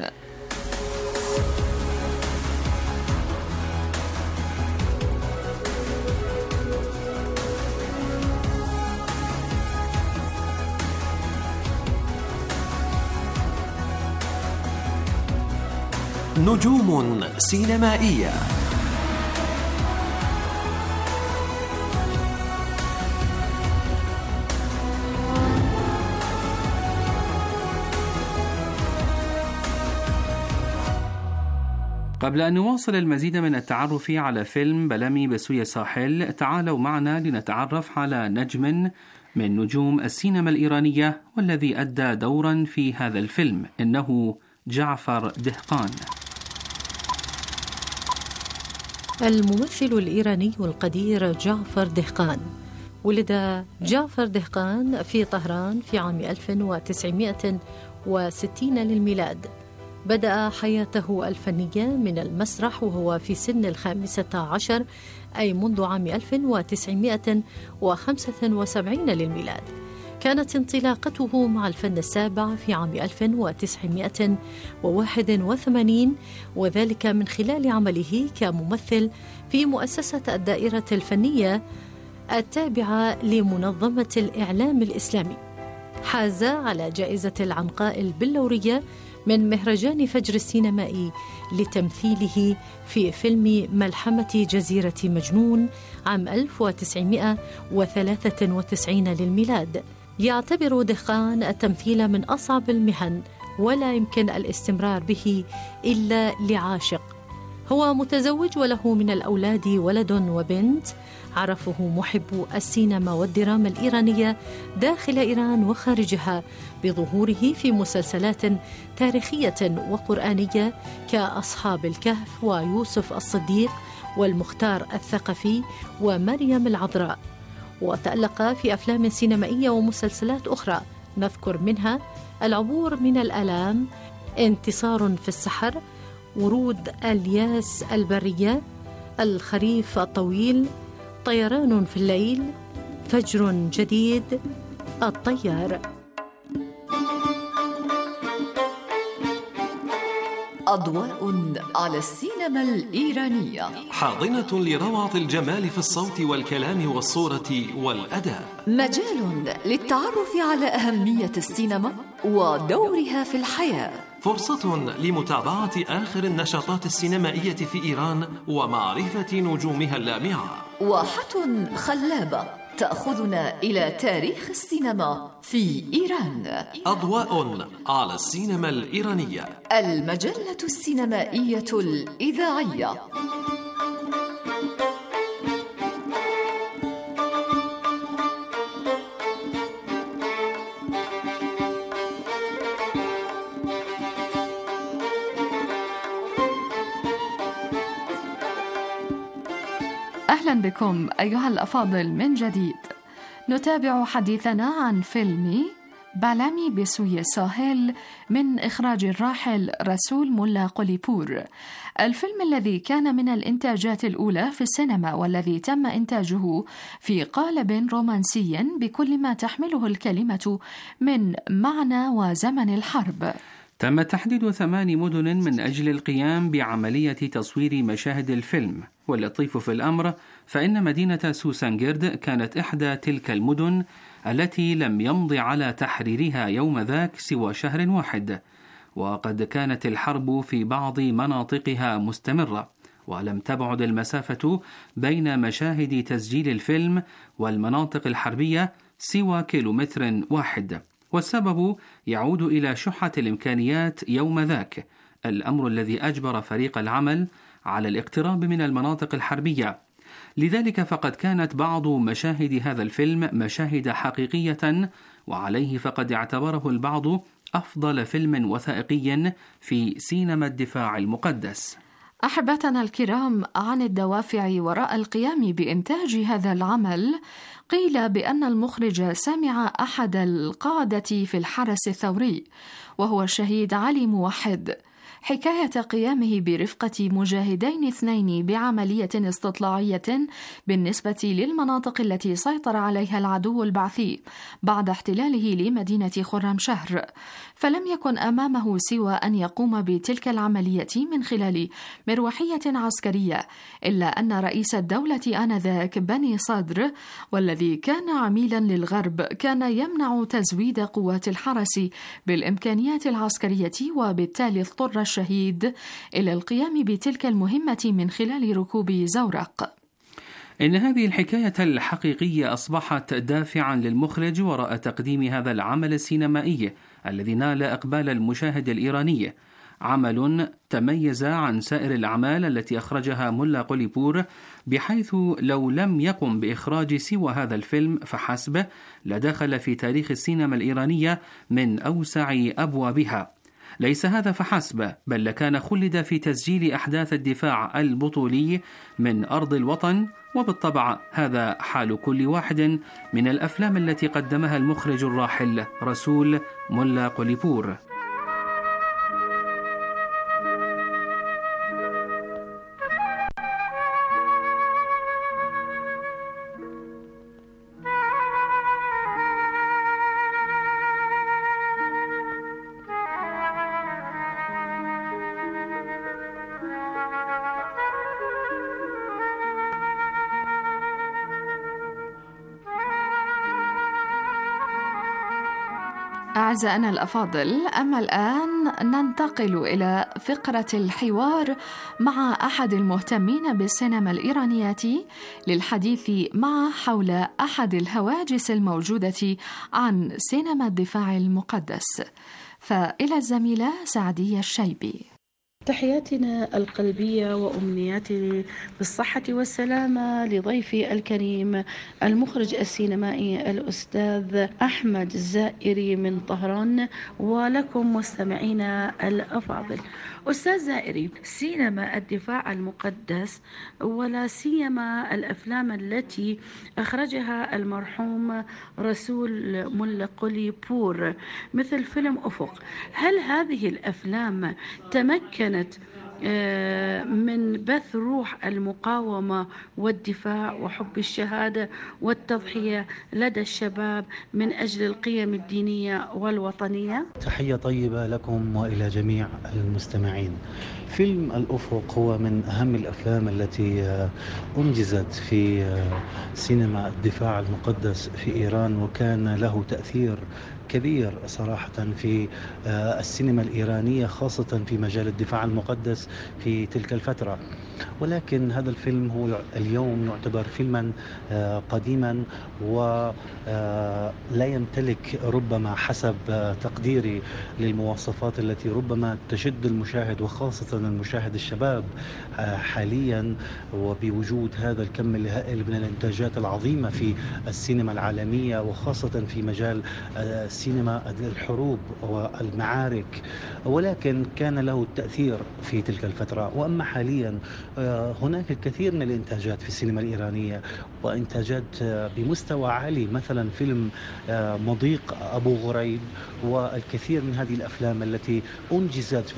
نجوم سينمائية. قبل أن نواصل المزيد من التعرف على فيلم بلامي بسوية ساحل، تعالوا معنا لنتعرف على نجم من نجوم السينما الإيرانية والذي أدى دورا في هذا الفيلم، إنه جعفر دهقان. الممثل الإيراني القدير جعفر دهقان ولد جعفر دهقان في طهران في عام ألف وتسعمائة وستين للميلاد. بدأ حياته الفنية من المسرح وهو في سن الخامسة عشر، أي منذ عام ألف وتسعمائة وخمسة وسبعين للميلاد. كانت انطلاقته مع الفن السابع في عام ألف وتسعمائة وواحد وثمانين، وذلك من خلال عمله كممثل في مؤسسة الدائرة الفنية التابعة لمنظمة الإعلام الإسلامي. حاز على جائزة العنقاء البلورية من مهرجان فجر السينمائي لتمثيله في فيلم ملحمة جزيرة مجنون عام ألف وتسعمائة وثلاثة وتسعين للميلاد. يعتبر دهقان التمثيل من أصعب المهن، ولا يمكن الاستمرار به إلا لعاشق. هو متزوج وله من الأولاد ولد وبنت. عرفه محب السينما والدراما الإيرانية داخل إيران وخارجها بظهوره في مسلسلات تاريخية وقرآنية كأصحاب الكهف ويوسف الصديق والمختار الثقفي ومريم العذراء، وتألق في أفلام سينمائية ومسلسلات أخرى، نذكر منها العبور من الآلام، انتصار في السحر، ورود الياس البرية، الخريف الطويل، طيران في الليل، فجر جديد، الطيار. أضواء على السينما الإيرانية، حاضنة لروعة الجمال في الصوت والكلام والصورة والأداء، مجال للتعرف على أهمية السينما ودورها في الحياة، فرصة لمتابعة آخر النشاطات السينمائية في إيران ومعرفة نجومها اللامعة، واحة خلابة تأخذنا إلى تاريخ السينما في إيران. أضواء على السينما الإيرانية، المجلة السينمائية الإذاعية. أهلا بكم أيها الأفاضل من جديد. نتابع حديثنا عن فيلم بالامي بسوی ساحل من إخراج الراحل رسول ملا قلیپور، الفيلم الذي كان من الإنتاجات الأولى في السينما والذي تم إنتاجه في قالب رومانسي بكل ما تحمله الكلمة من معنى وزمن الحرب. تم تحديد ثمان مدن من أجل القيام بعملية تصوير مشاهد الفيلم، واللطيف في الأمر فإن مدينة سوسنجرد كانت إحدى تلك المدن التي لم يمض على تحريرها يوم ذاك سوى شهر واحد، وقد كانت الحرب في بعض مناطقها مستمرة، ولم تبعد المسافة بين مشاهد تسجيل الفيلم والمناطق الحربية سوى كيلومتر واحد، والسبب يعود إلى شحة الإمكانيات يوم ذاك، الأمر الذي أجبر فريق العمل على الاقتراب من المناطق الحربية. لذلك فقد كانت بعض مشاهد هذا الفيلم مشاهد حقيقية، وعليه فقد اعتبره البعض أفضل فيلم وثائقي في سينما الدفاع المقدس. أحبتنا الكرام، عن الدوافع وراء القيام بإنتاج هذا العمل، قيل بأن المخرج سمع أحد القادة في الحرس الثوري وهو الشهيد علي موحد حكاية قيامه برفقة مجاهدين اثنين بعملية استطلاعية بالنسبة للمناطق التي سيطر عليها العدو البعثي بعد احتلاله لمدينة خرمشهر، فلم يكن أمامه سوى أن يقوم بتلك العملية من خلال مروحية عسكرية، إلا أن رئيس الدولة آنذاك بني صدر والذي كان عميلا للغرب كان يمنع تزويد قوات الحرس بالإمكانيات العسكرية، وبالتالي اضطر الشهيد إلى القيام بتلك المهمة من خلال ركوب زورق. إن هذه الحكاية الحقيقية أصبحت دافعا للمخرج وراء تقديم هذا العمل السينمائي الذي نال إقبال المشاهد الإيراني، عمل تميز عن سائر الأعمال التي أخرجها ملا قليبور، بحيث لو لم يقم بإخراج سوى هذا الفيلم فحسب لدخل في تاريخ السينما الإيرانية من أوسع أبوابها. ليس هذا فحسب، بل لكان خلد في تسجيل أحداث الدفاع البطولي من أرض الوطن، وبالطبع هذا حال كل واحد من الأفلام التي قدمها المخرج الراحل رسول ملا قليپور. أعزائنا الأفاضل، أما الآن ننتقل إلى فقرة الحوار مع أحد المهتمين بالسينما الإيرانية للحديث معه حول أحد الهواجس الموجودة عن سينما الدفاع المقدس. فإلى الزميلة سعدية الشيبي. تحياتنا القلبية وأمنياتي بالصحة والسلامة لضيفي الكريم المخرج السينمائي الأستاذ أحمد الزائري من طهران، ولكم مستمعينا الأفاضل. أستاذ زائري، سينما الدفاع المقدس ولا سيما الأفلام التي أخرجها المرحوم رسول ملا قلي بور مثل فيلم أفق، هل هذه الأفلام تمكنت من بث روح المقاومة والدفاع وحب الشهادة والتضحية لدى الشباب من أجل القيم الدينية والوطنية؟ تحية طيبة لكم وإلى جميع المستمعين. فيلم الأفق هو من أهم الأفلام التي أنجزت في سينما الدفاع المقدس في إيران، وكان له تأثير كبير صراحة في السينما الإيرانية، خاصة في مجال الدفاع المقدس في تلك الفترة. ولكن هذا الفيلم هو اليوم يعتبر فيلما قديما ولا يمتلك ربما حسب تقديري للمواصفات التي ربما تشد المشاهد، وخاصة المشاهد الشباب حاليا، وبوجود هذا الكم الهائل من الإنتاجات العظيمة في السينما العالمية، وخاصة في مجال سينما الحروب والمعارك. ولكن كان له التأثير في تلك الفترة. وأما حاليا هناك الكثير من الإنتاجات في السينما الإيرانية، وإنتاجات بمستوى عالي، مثلا فيلم مضيق أبو غريب، والكثير من هذه الأفلام التي أنجزت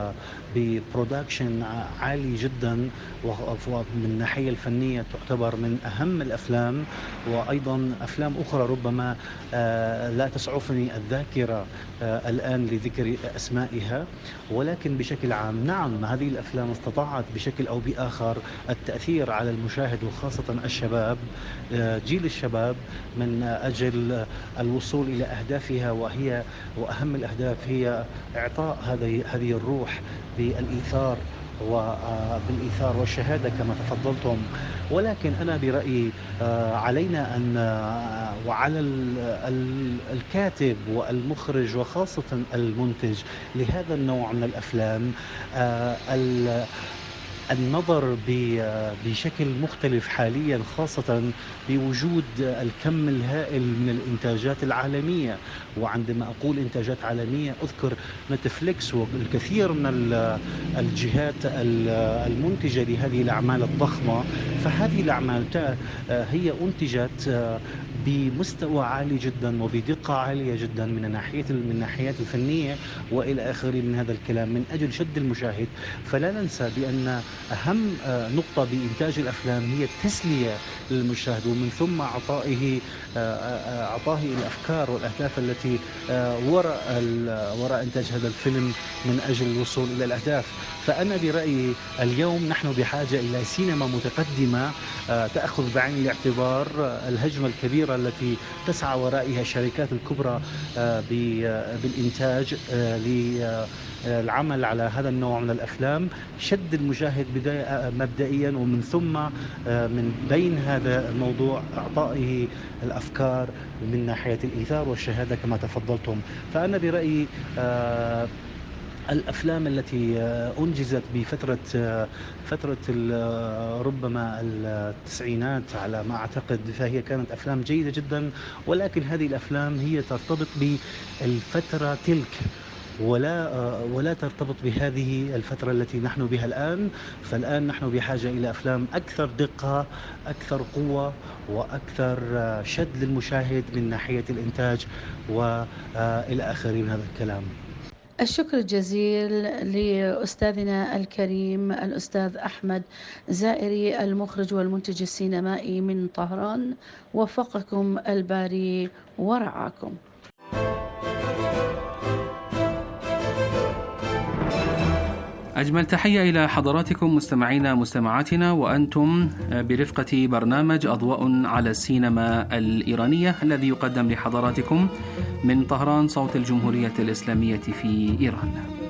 ببرودكشن عالي جدا، ومن الناحية الفنية تعتبر من أهم الأفلام. وأيضا أفلام أخرى ربما لا تسعفني الذاكرة الآن لذكر أسمائها، ولكن بشكل عام نعم هذه الأفلام استطاعت بشكل أو بآخر التأثير على المشاهد، وخاصة الشباب، جيل الشباب، من أجل الوصول إلى أهدافها، وهي وأهم الأهداف هي إعطاء هذه هذه الروح بالإيثار وبالإيثار والشهادة كما تفضلتم. ولكن أنا برأيي علينا أن وعلى الكاتب والمخرج وخاصة المنتج لهذا النوع من الأفلام النظر بشكل مختلف حاليا، خاصة بوجود الكم الهائل من الإنتاجات العالمية. وعندما أقول إنتاجات عالمية أذكر نتفليكس والكثير من الجهات المنتجة لهذه الأعمال الضخمة. فهذه الأعمال هي أنتجت بمستوى عالي جدا وبدقة عالية جدا من ناحية من الناحيات الفنية وإلى آخره من هذا الكلام، من أجل شد المشاهد. فلا ننسى بأن أهم نقطة بإنتاج الأفلام هي التسلية للمشاهد، ومن ثم أعطائه أعطائه الأفكار والأهداف التي وراء وراء إنتاج هذا الفيلم من أجل الوصول إلى الأهداف. فأنا برأيي اليوم نحن بحاجة إلى سينما متقدمة تأخذ بعين الاعتبار الهجمة الكبيرة التي تسعى ورائها الشركات الكبرى بالإنتاج للعمل على هذا النوع من الأفلام، شد المشاهد مبدئيا، ومن ثم من بين هذا الموضوع أعطائه الأفكار من ناحية الإيثار والشهادة كما تفضلتم. فأنا برأيي الأفلام التي أنجزت بفترة فترة ربما التسعينات على ما أعتقد، فهي كانت أفلام جيدة جدا. ولكن هذه الأفلام هي ترتبط بالفترة تلك، ولا ولا ترتبط بهذه الفترة التي نحن بها الآن. فالآن نحن بحاجة إلى أفلام أكثر دقة، أكثر قوة، وأكثر شد للمشاهد من ناحية الإنتاج وإلى آخره من هذا الكلام. الشكر الجزيل لأستاذنا الكريم الأستاذ أحمد زائري المخرج والمنتج السينمائي من طهران، وفقكم الباري ورعاكم. أجمل تحية إلى حضراتكم مستمعينا مستمعاتنا، وأنتم برفقة برنامج أضواء على السينما الإيرانية الذي يقدم لحضراتكم من طهران صوت الجمهورية الإسلامية في إيران.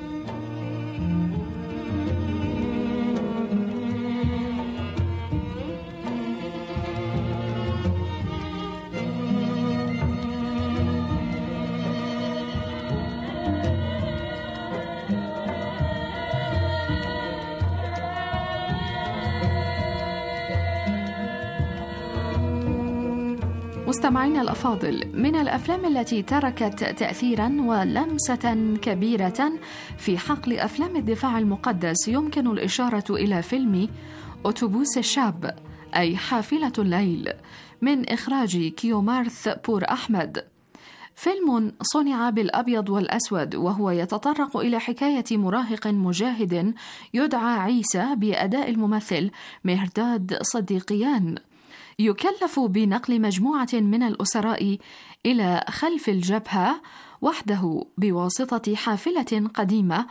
مستمعينا الأفاضل، من الأفلام التي تركت تأثيرا ولمسة كبيرة في حقل أفلام الدفاع المقدس يمكن الإشارة إلى فيلم أتوبوس الشاب، أي حافلة الليل، من إخراج كيومارث بور أحمد. فيلم صنع بالأبيض والأسود، وهو يتطرق إلى حكاية مراهق مجاهد يدعى عيسى بأداء الممثل مهرداد صديقيان، يكلف بنقل مجموعة من الأسراء إلى خلف الجبهة وحده بواسطة حافلة قديمة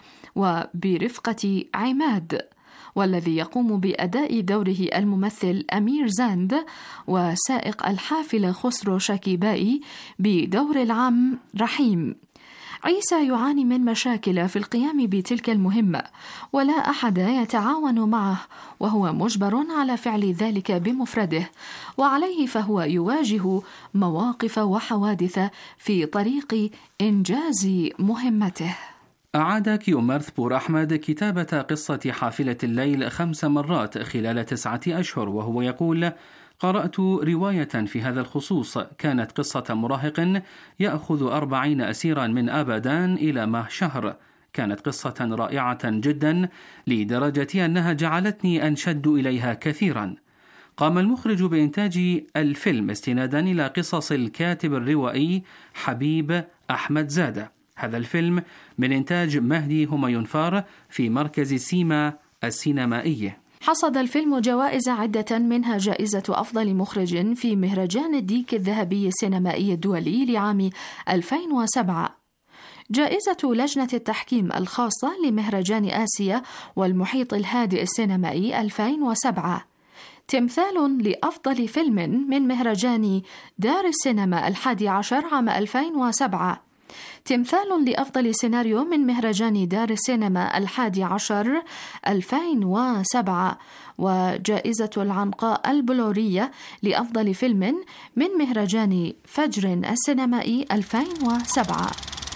وبرفقة عماد، والذي يقوم بأداء دوره الممثل أمير زاند، وسائق الحافلة خسرو شاكيبائي بدور العم رحيم. عيسى يعاني من مشاكل في القيام بتلك المهمة، ولا أحد يتعاون معه، وهو مجبر على فعل ذلك بمفرده، وعليه فهو يواجه مواقف وحوادث في طريق إنجاز مهمته. أعاد كيومارث بور أحمد كتابة قصة حافلة الليل خمس مرات خلال تسعة أشهر، وهو يقول: قرأت رواية في هذا الخصوص، كانت قصة مراهق يأخذ أربعين أسيرا من آبادان إلى مهشهر. كانت قصة رائعة جدا لدرجة أنها جعلتني أنشد إليها كثيرا. قام المخرج بإنتاج الفيلم استنادا إلى قصص الكاتب الروائي حبيب أحمد زادة. هذا الفيلم من إنتاج مهدي هميونفار في مركز سيما السينمائي. حصد الفيلم جوائز عدة، منها جائزة أفضل مخرج في مهرجان الديك الذهبي السينمائي الدولي لعام ألفين وسبعة، جائزة لجنة التحكيم الخاصة لمهرجان آسيا والمحيط الهادئ السينمائي ألفين وسبعة، تمثال لأفضل فيلم من مهرجان دار السينما الحادي عشر عام ألفين وسبعة، تمثال لأفضل سيناريو من مهرجان دار السينما الحادي عشر ألفين وسبعة، وجائزة العنقاء البلورية لأفضل فيلم من مهرجان فجر السينمائي ألفين وسبعة.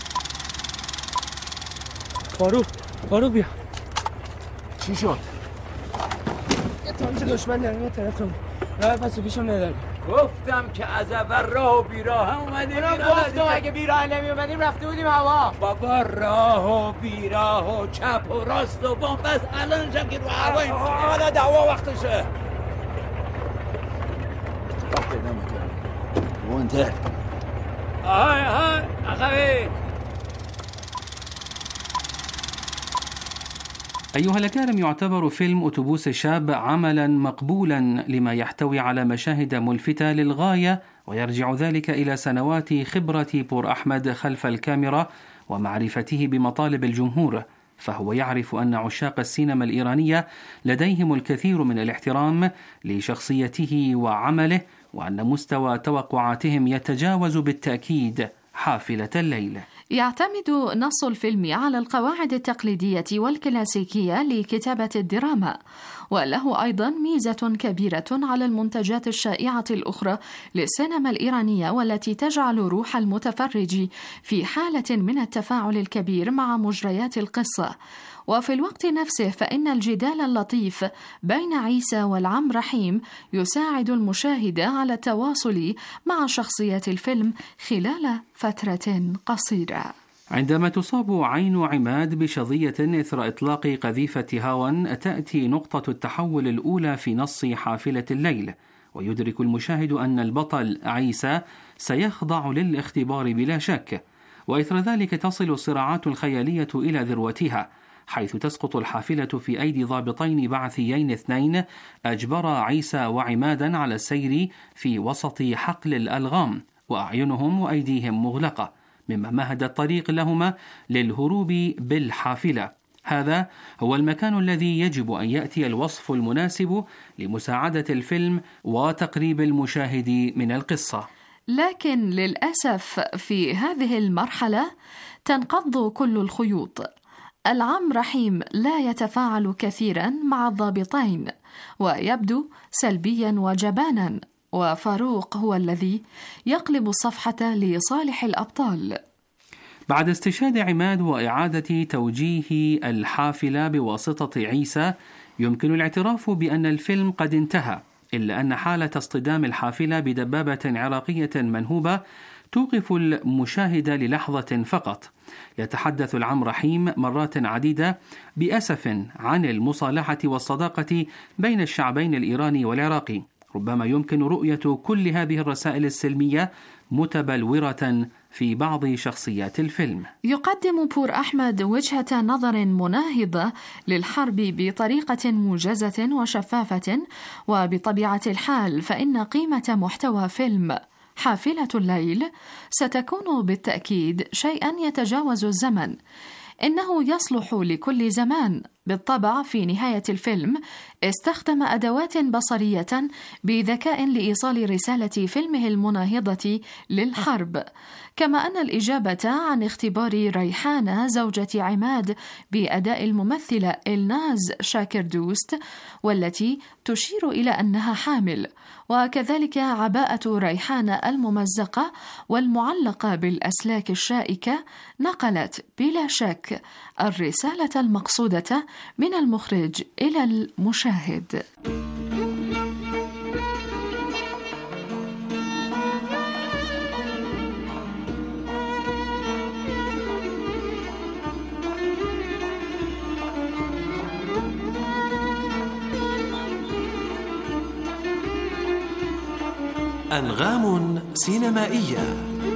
فاروق فاروق بیا. چی شد؟ یه تانک دشمن داریم طرفم. راه پس پیشم نداریم. گفتم که از اول راه و بیراه هم اومدیم. گفتم اگه بیراه نمی اومدیم رفته بودیم هوا. بابا راه و بیراه و چپ و راست و بام، بس الان شب که رو هوا این حالا دعوا وقتشه. وقت نمیکنم وانته آهای آهای اخوی. أيها الأكارم، يعتبر فيلم أتوبوس الشاب عملا مقبولا لما يحتوي على مشاهد ملفتة للغاية، ويرجع ذلك إلى سنوات خبرة بور أحمد خلف الكاميرا ومعرفته بمطالب الجمهور، فهو يعرف أن عشاق السينما الإيرانية لديهم الكثير من الاحترام لشخصيته وعمله، وأن مستوى توقعاتهم يتجاوز بالتأكيد حافلة الليل. يعتمد نص الفيلم على القواعد التقليدية والكلاسيكية لكتابة الدراما، وله أيضا ميزة كبيرة على المنتجات الشائعة الأخرى للسينما الإيرانية، والتي تجعل روح المتفرج في حالة من التفاعل الكبير مع مجريات القصة. وفي الوقت نفسه فإن الجدال اللطيف بين عيسى والعم رحيم يساعد المشاهد على التواصل مع شخصيات الفيلم خلال فترة قصيرة. عندما تصاب عين عماد بشظية إثر إطلاق قذيفة هاون، تأتي نقطة التحول الأولى في نص حافلة الليل، ويدرك المشاهد أن البطل عيسى سيخضع للاختبار بلا شك، وإثر ذلك تصل الصراعات الخيالية إلى ذروتها، حيث تسقط الحافلة في أيدي ضابطين بعثيين اثنين أجبرا عيسى وعمادا على السير في وسط حقل الألغام، وأعينهم وأيديهم مغلقة، مما مهد الطريق لهما للهروب بالحافلة. هذا هو المكان الذي يجب أن يأتي الوصف المناسب لمساعدة الفيلم وتقريب المشاهد من القصة. لكن للأسف في هذه المرحلة تنقض كل الخيوط. العم رحيم لا يتفاعل كثيرا مع الضابطين ويبدو سلبيا وجبانا، وفاروق هو الذي يقلب الصفحة لصالح الأبطال. بعد استشهاد عماد وإعادة توجيه الحافلة بواسطة عيسى، يمكن الاعتراف بأن الفيلم قد انتهى، إلا أن حالة اصطدام الحافلة بدبابة عراقية منهوبة توقف المشاهد للحظة فقط. يتحدث العم رحيم مرات عديدة بأسف عن المصالحة والصداقة بين الشعبين الإيراني والعراقي. ربما يمكن رؤية كل هذه الرسائل السلمية متبلورة في بعض شخصيات الفيلم. يقدم بور أحمد وجهة نظر مناهضة للحرب بطريقة موجزة وشفافة، وبطبيعة الحال فإن قيمة محتوى فيلم حافلة الليل ستكون بالتأكيد شيئا يتجاوز الزمن. إنه يصلح لكل زمان. بالطبع في نهاية الفيلم استخدم أدوات بصرية بذكاء لإيصال رسالة فيلمه المناهضة للحرب، كما أن الإجابة عن اختبار ريحانة زوجة عماد بأداء الممثلة إلناز شاكر دوست والتي تشير إلى أنها حامل، وكذلك عباءة ريحانة الممزقة والمعلقة بالأسلاك الشائكة نقلت بلا شك الرسالة المقصودة من المخرج إلى المشاهد. أنغام سينمائية.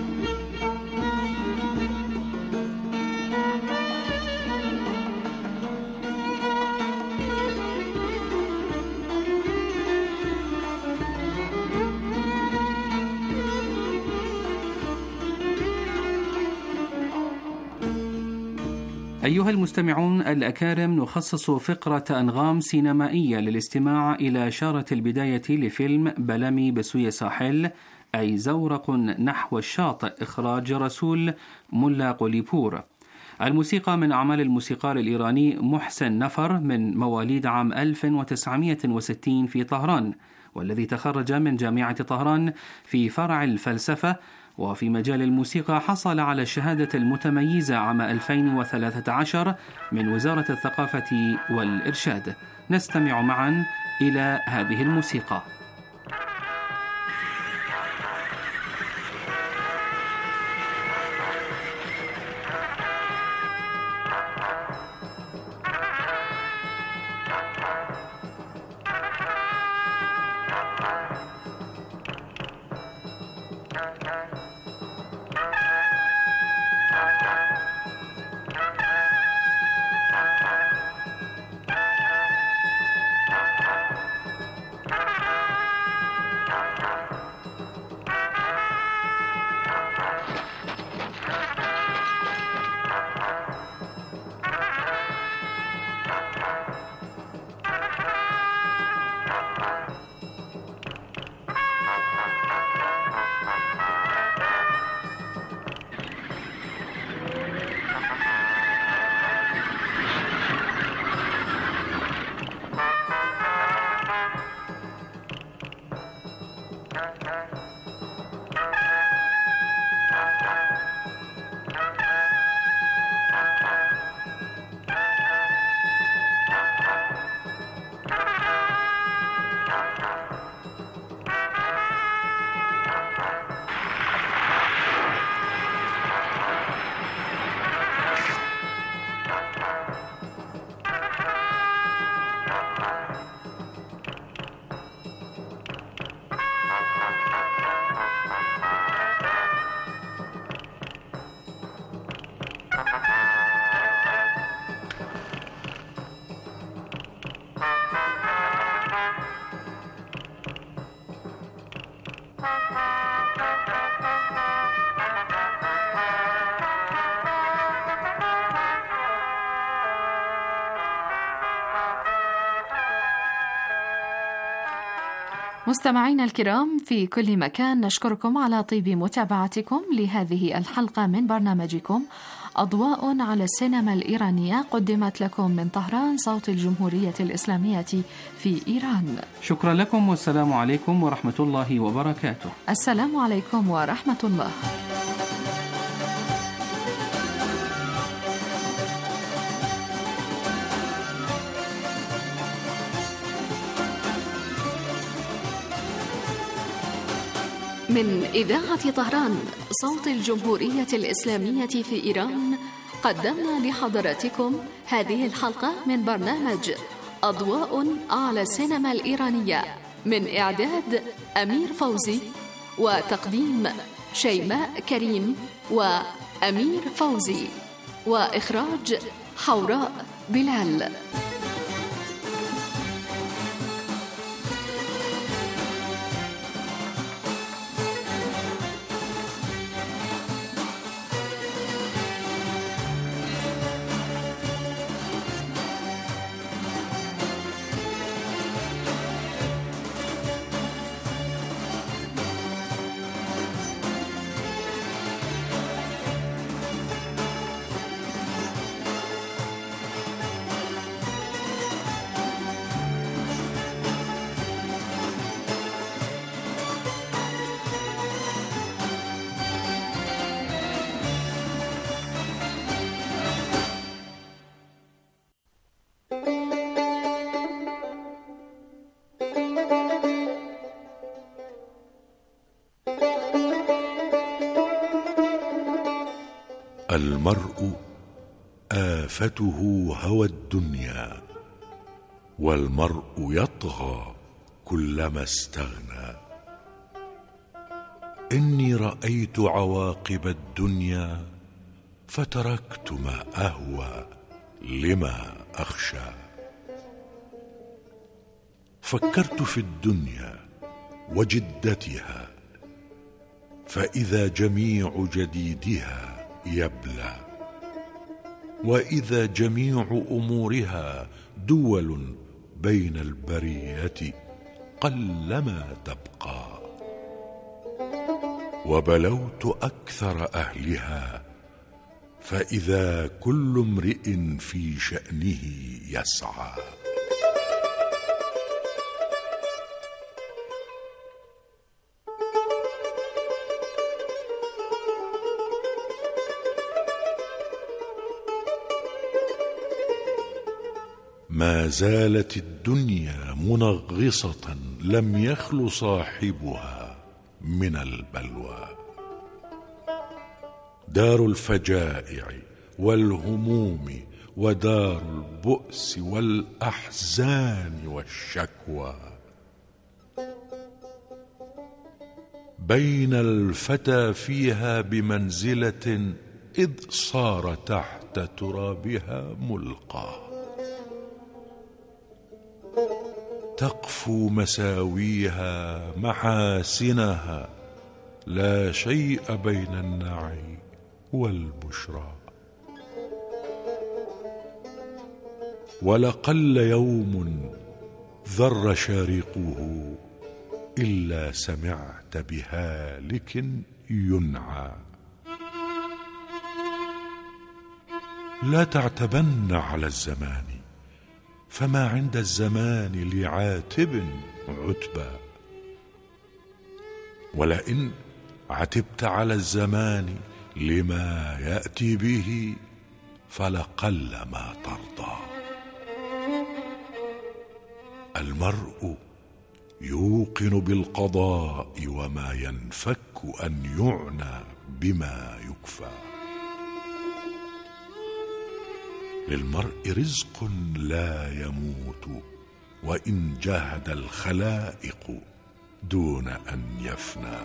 أيها المستمعون الأكارم، نخصص فقرة أنغام سينمائية للاستماع إلى شارة البداية لفيلم بلمي بسوية ساحل، أي زورق نحو الشاطئ، إخراج رسول ملا قليبور. الموسيقى من أعمال الموسيقار الإيراني محسن نفر، من مواليد عام ألف وتسعمائة وستين في طهران، والذي تخرج من جامعة طهران في فرع الفلسفة، وفي مجال الموسيقى حصل على الشهادة المتميزة عام ألفين وثلاثة عشر من وزارة الثقافة والإرشاد. نستمع معا إلى هذه الموسيقى. Ah! مستمعينا الكرام في كل مكان، نشكركم على طيب متابعتكم لهذه الحلقة من برنامجكم أضواء على السينما الإيرانية، قدمت لكم من طهران صوت الجمهورية الإسلامية في إيران. شكرا لكم والسلام عليكم ورحمة الله وبركاته. السلام عليكم ورحمة الله. من إذاعة طهران صوت الجمهورية الإسلامية في إيران، قدمنا لحضراتكم هذه الحلقة من برنامج أضواء على السينما الإيرانية، من إعداد أمير فوزي وتقديم شيماء كريم وأمير فوزي، وإخراج حوراء بلال. المرء آفته هوى الدنيا، والمرء يطغى كلما استغنى. إني رأيت عواقب الدنيا فتركت ما أهوى لما أخشى. فكرت في الدنيا وجدتها، فإذا جميع جديدها يبلى، وإذا جميع أمورها دول بين البرية قلما تبقى. وبلوت أكثر أهلها، فإذا كل امرئ في شأنه يسعى. ما زالت الدنيا منغصة لم يخل صاحبها من البلوى. دار الفجائع والهموم، ودار البؤس والأحزان والشكوى. بين الفتى فيها بمنزلة، إذ صار تحت ترابها ملقى. تقفو مساويها محاسنها، لا شيء بين النعي والبشرى. ولقل يوم ذر شارقه، إلا سمعت بهالك ينعى. لا تعتبن على الزمان، فما عند الزمان لعاتب عتبى. ولئن عتبت على الزمان لما يأتي به، فلقل ما ترضى. المرء يوقن بالقضاء، وما ينفك أن يعنى بما يكفى. للمرء رزق لا يموت، وإن جاهد الخلائق دون أن يفنى.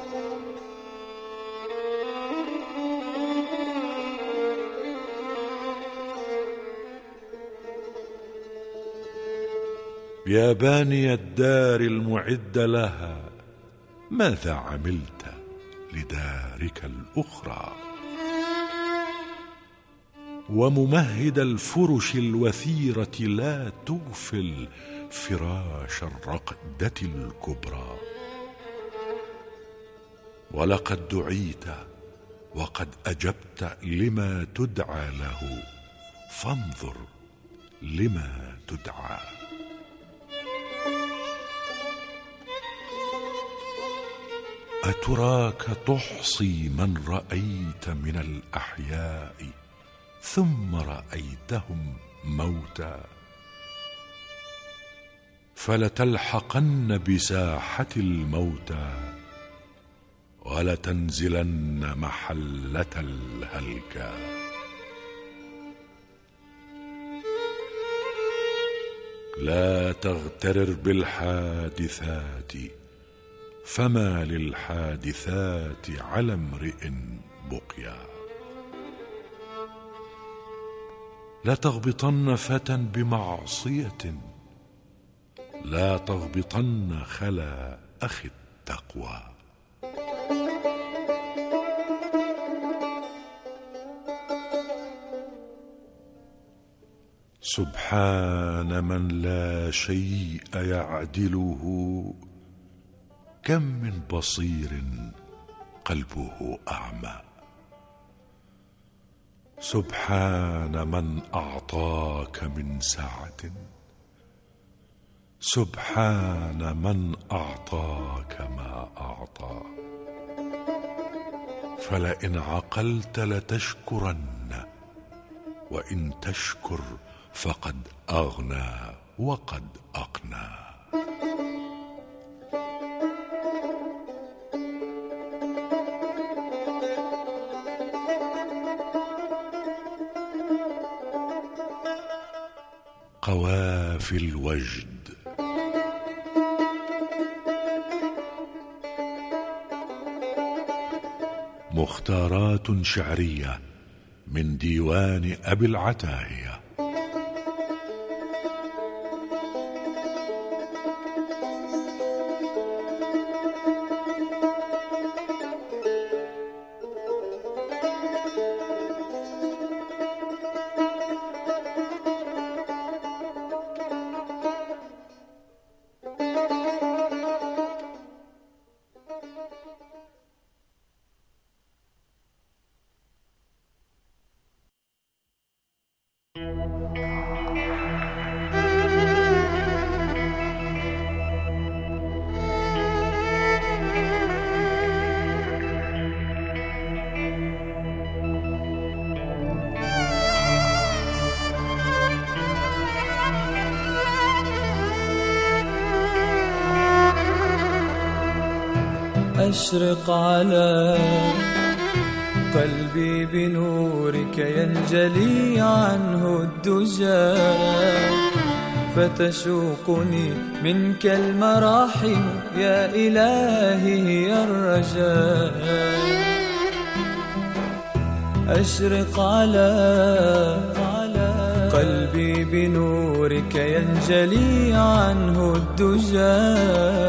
يا باني الدار المعد لها، ماذا عملت لدارك الأخرى؟ وممهد الفرش الوثيرة لا تغفل فراش الرقدة الكبرى. ولقد دعيت وقد أجبت لما تدعى له، فانظر لما تدعى. أتراك تحصي من رأيت من الأحياء ثم رأيتهم موتى؟ فلتلحقن بساحة الموتى ولتنزلن محلة الهلكى. لا تغترر بالحادثات، فما للحادثات على امرئ بقيا. لا تغبطن فتى بمعصية، لا تغبطن خلا أخي التقوى. سبحان من لا شيء يعدله، كم من بصير قلبه أعمى. سبحان من أعطاك من سعة، سبحان من أعطاك ما أعطى. فلئن عقلت لتشكرن، وإن تشكر فقد أغنى وقد أقنى. قوافي الوجد. مختارات شعرية من ديوان أبي العتاهية. أشرق على قلبي بنورك ينجلي عنه الدجى، فتشوقني منك المراحم يا إلهي هي الرجاء. أشرق على قلبي بنورك ينجلي عنه الدجى،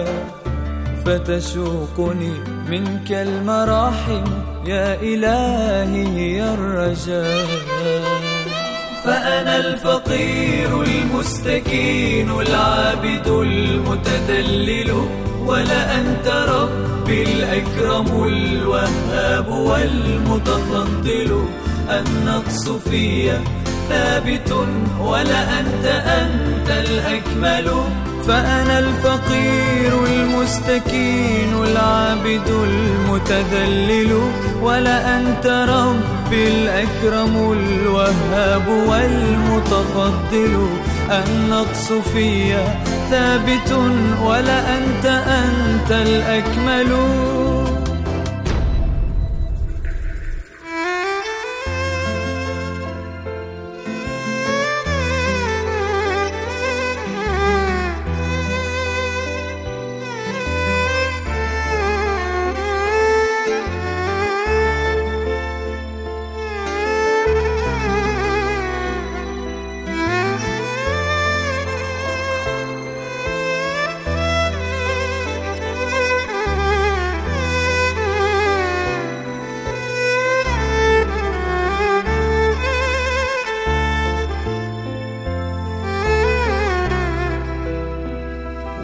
فتشوقني منك المراحم يا إلهي هي الرجاء. فأنا الفقير المستكين العابد المتذلل، ولا أنت ربي الأكرم الوهاب والمتفضل. النقص في ثابت ولا أنت أنت الأكمل. فأنا الفقير المستكين العابد المتذلل، ولا أنت ربي الأكرم الوهاب والمتفضل. النقص في ثابت ولا أنت أنت الأكمل.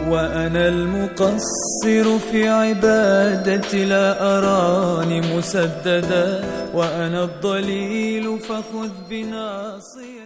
وأنا المقصر في عبادتي لا أراني مسددا، وأنا الضليل فخذ بناصيتي.